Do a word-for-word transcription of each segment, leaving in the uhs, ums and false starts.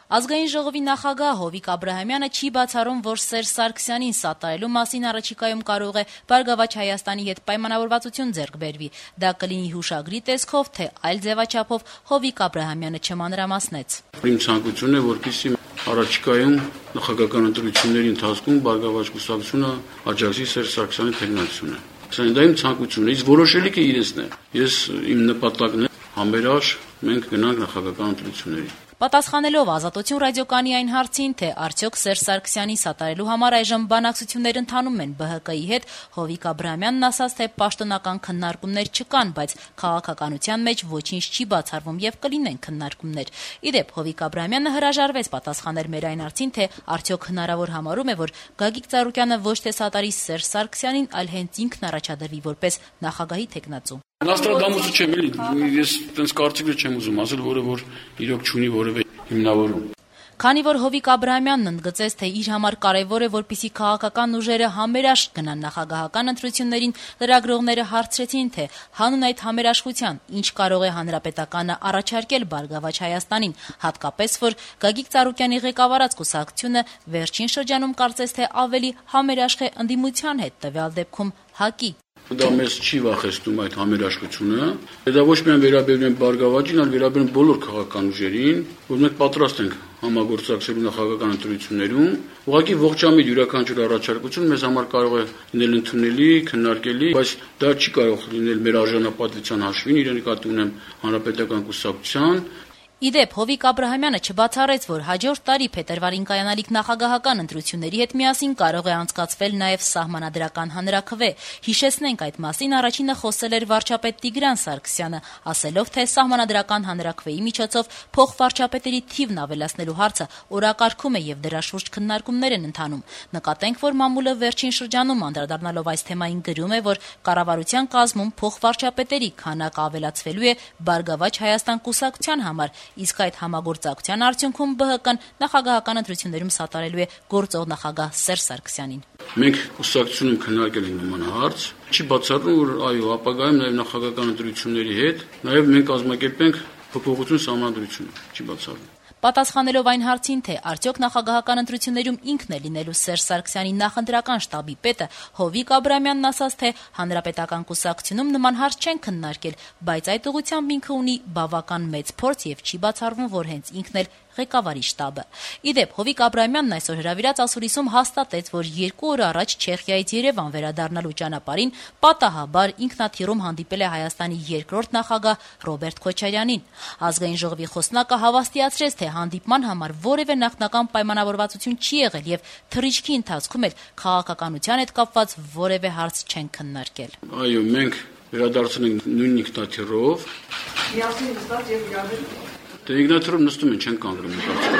Ազգային ժողովի նախագահ Հովիկ Աբրահամյանը չի բացառում, որ Սերժ Սարգսյանին սատարելու մասին առաջիկայում կարող է Բարգավաճ Հայաստանի հետ պայմանավորվածություն ձեռք բերվի։ Դա կլինի հուշագրի տեսքով, թե այլ ձևաչափով Հովիկ Աբրահամյանը չմանրամասնեց։ Իմ ցանկությունն է, որպեսզի առաջիկայում նախագահական ընտրությունների ընթացքում Բարգավաճ կուսակցությունը աջակցի Սերժ Սարգսյանի թեկնածությունը։ Սա դա իմ ցանկությունն է, իսկ որոշելիքը իրենցն է։ Ես իմ նպատակն է համերաշխ մենք գնանք նախագահական ընտրությունների։ Պատասխանելով Ազատություն ռադիոկայանի այն հարցին, թե արդյոք Սերժ Սարգսյանին սատարելու համար այժմ բանակցություններ ընթանում են Բ Հ Կ-ի հետ, Հովիկ Աբրահամյանն ասաց, թե պաշտոնական քննարկումներ չկան, բայց քաղաքականության մեջ ոչինչ չի բացառվում եւ կլինեն քննարկումներ։ Իդեպ Հովիկ Աբրահամյանը հրաժարվեց պատասխանել մեր այն հարցին, թե արդյոք հնարավոր համարում է, որ Գագիկ Ծառուկյանը ոչ թե սատարի Սերժ Սարգսյանին, այլ հենց ինքն առաջադրվի որպես նախագահի թեկնածու։ Նաստրադամուսը չեմ էլի, ես տենց կարծիքներ չեմ ուզում ասել, որը որ իրոք չունի որևէ հիմնավորում։ Քանի որ Հովիկ Աբրահամյանն ընդգծեց, թե իր համար կարևոր է, որպեսզի քաղաքական ուժերը համերաշխ գնան նախագահական ընտրություններին, լրագրողները հարցրեցին, թե հանուն այդ համերաշխության ինչ կարող է հանրապետականը առաջարկել Բարգավաճ Հայաստանին, հատկապես որ Գագիկ Ծառուկյանի ղեկավարած կուսակցությունը վերջին շրջանում կարծես թե ավելի համերաշխ է ընդդիմության հետ, տվյալ դեպքում ՀԱԿ-ի։ Դա մեզ չի վախեցնում այդ համերաշխությունը։ Դա ոչ միայն վերաբերում է Բարգավաճին, այլ վերաբերում բոլոր քաղաքական ուժերին, որ մենք պատրաստ ենք համագործակցելու նախագահական ընտրություններում։ Ուղղակի ողջամիտ յուրաքանչյուր առաջարկություն մեզ համար կարող է լինել ընդունելի, քննարկելի, բայց դա չի կարող լինել մեր արժանապատվության հաշվին, իրեն նկատի ունեմ հանրապետական կուսակցության։ Իդեպ Հովիկ Աբրահամյանը չբացառեց, որ հաջորդ տարի փետրվարին կայանալիք նախագահական ընտրությունների հետ միասին կարող է անցկացվել նաև սահմանադրական հանրաքվե։ Հիշեցնենք, այդ մասին առաջինը խոսել էր վարչապետ Տիգրան Սարգսյանը, ասելով, թե սահմանադրական հանրաքվեի միջոցով փոխվարչապետերի թիվն ավելացնելու հարցը օրակարգում է եւ դրա շուրջ քննարկումներ են ընթանում։ Նկատենք, որ մամուլը վերջին շրջանում անդրադառնալով այս թեմային գրում է, որ կառավարության կազմում փոխվարչապետերի քանակը ավելացվելու է Բարգավաճ Հայաստան կուսակցության համար, իսկ այդ համագործակցության արդյունքում Բ Հ Կ-ն նախագահական ընտրություններում սատարելու է գործող նախագահ Սերժ Սարգսյանին։ Մենք կուսակցությունում քննարկել ենք նման հարց, չի բացառում, որ այո, ապագայում նաև նախագահական ընտրությունների հետ նաև մենք կազմակերպենք փոփոխություն սահմանադրությունը, չի բացառում։ Պատասխանելով այն հարցին, թե արդյոք նախագահական ընտրություններում ինքն է լինելու Սերժ Սարգսյանի նախընտրական շտաբի պետը, Հովիկ Աբրահամյանն ասաց, թե հանրապետական կուսակցությունում նման հարց չեն քննարկել, բայց այդ ուղղությամբ ինքը ունի բավական մեծ փորձ եւ չի բացառվում, որ հենց ինքն էլ ղեկավարի շտաբը։ Իդեպ Հովիկ Աբրահամյանն այսօր հրավիրած ասուլիսում հաստատեց, որ երկու օր առաջ Չեխիայից Երևան վերադառնալու ճանապարհին պատահաբար ինքնաթիռում հանդիպել է Հայաստանի երկրորդ նախագահ Ռոբերտ Քոչարյանին։ Ազգային ժողովի խոսնակը հավաստիացրեց, թե հանդիպման համար որևէ նախնական պայմանավորվածություն չի եղել եւ թռիչքի ընթացքում էլ քաղաքականության հետ կապված որևէ հարց չեն քննարկել։ Այո, մենք վերադարձել ենք նույն ինքնաթիռով։ Միասին նստած եւ իրավեր Դե ինքնաթիռում նստում են, չեն կանգնում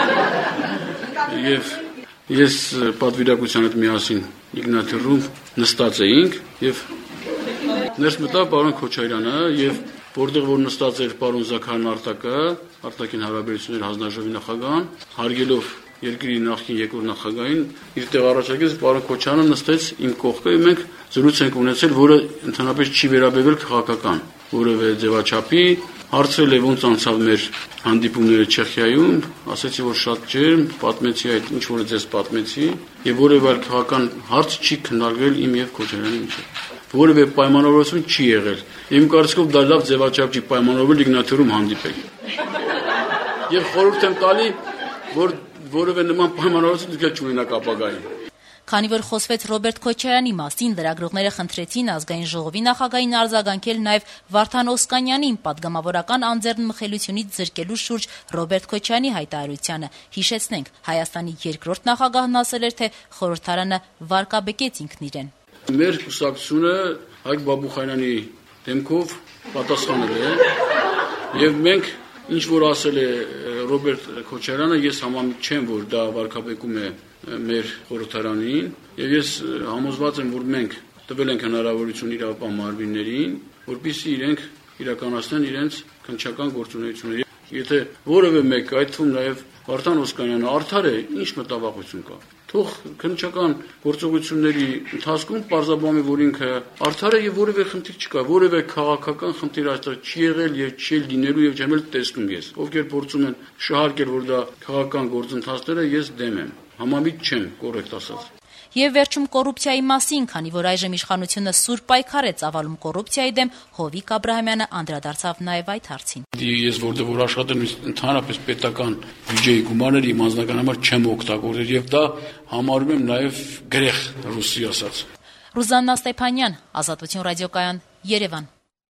Եվ ես պատվիրակության հետ միասին ինքնաթիռում նստած էինք եւ ներս մտավ պարոն Քոչարյանը եւ որտեղ որ նստած էր պարոն Զաքարյան Արտակը, արտաքին հարաբերությունների հանձնաժողովի նախագահան, հարգելով երկրի նախին երկրորդ նախագահին, իր տեղ առաջարկեց պարոն Քոչարյանը նստեց իմ կողքը եւ մենք զրույց ենք ունեցել, որը ընդհանրապես չի վերաբերվել քաղաքական որևէ ձևաչափի։ Հարցրել է ոնց անցավ մեր հանդիպումները Չեխիայում, ասացի, որ շատ ջերմ, պատմեցի այդ ինչ որ ձեզ պատմեցի եւ որևէ այլ քաղաքական հարց չի քննարկվել իմ եւ Քոչարյանի միջեւ։ Որևէ պայմանավորություն չի եղել։ Իմ կարծիքով դա լավ ձևաչափ չի պայմանավորվել ինքնաթիռում հանդիպել։ Եվ խորհուրդ եմ տալի, որ որևէ նման պայմանավորություն դուք չունենաք ապագայում։ Քանի որ խոսվեց Ռոբերտ Քոչարյանի մասին, լրագրողները խնդրեցին ազգային ժողովի նախագահին արձագանքել նաև Վարդան Օսկանյանին պատգամավորական անձեռնմխելիությունից զրկելու շուրջ Ռոբերտ Քոչարյանի հայտարարությանը։ Հիշեցնենք, Հայաստանի երկրորդ նախագահն ասել էր, թե խորհրդարանը վարկաբեկեց ինքն իրեն։ Մեր կուսակցությունը Հայկ Բաբուխանյանի դեմքով պատասխանել է եւ մենք ինչ որ ասել է Ռոբերտ Քոչարյանը, ես համամիտ չեմ, որ դա վարկաբեկում է մեր խորհրդարանին եւ ես համոզված եմ, որ մենք տվել ենք հնարավորություն իրավապահ մարմիններին, որպեսզի իրենք իրականացնեն իրենց քննչական գործունեությունները։ Եթե որևէ մեկ, այդ թվում նաև Վարդան Օսկանյանը արդար է, ինչ մտավախություն կա։ Թող քննչական գործողությունների ընթացքում պարզաբանի, որ ինքը արդար է եւ որևէ խնդիր չկա, որևէ քաղաքական խնդիր այստեղ չի եղել եւ չի լինելու եւ չեմ էլ տեսնում ես։ Ովքեր փորձում են շահարկել, որ դա քաղաքական գործընթացներ է, ես դեմ եմ։ Համամիտ չեմ, կոռեկտ ասած։ Եվ վերջում կոռուպցիայի մասին, քանի որ այժմ իշխանությունը սուր պայքար է ծավալում կոռուպցիայի դեմ, Հովիկ Աբրահամյանը անդրադարձավ նաև այդ հարցին։ Ես որտեղ որ աշխատեմ ընդհանրապես պետական բյուջեի գումարները իմ անձնական համար չեմ օգտագործել եւ դա համարում եմ նաև գրեղ ռուսի ասած։ Ռուզաննա Ստեփանյան, Ազատություն ռադիոկայան, Երևան։